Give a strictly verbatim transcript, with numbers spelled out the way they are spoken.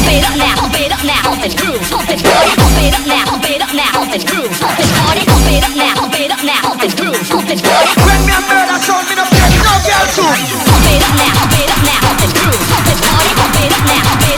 it up now, pump it up now, pump and groove, pump and party, pump it up now, pump it up now, pump and groove, pump and party, pump it up now, pump it up now, pump and groove, pump and party. When me a murder sound, me no care no girl too. Pump it up now, pump it up now, pump and groove, pump and party, pump it up now.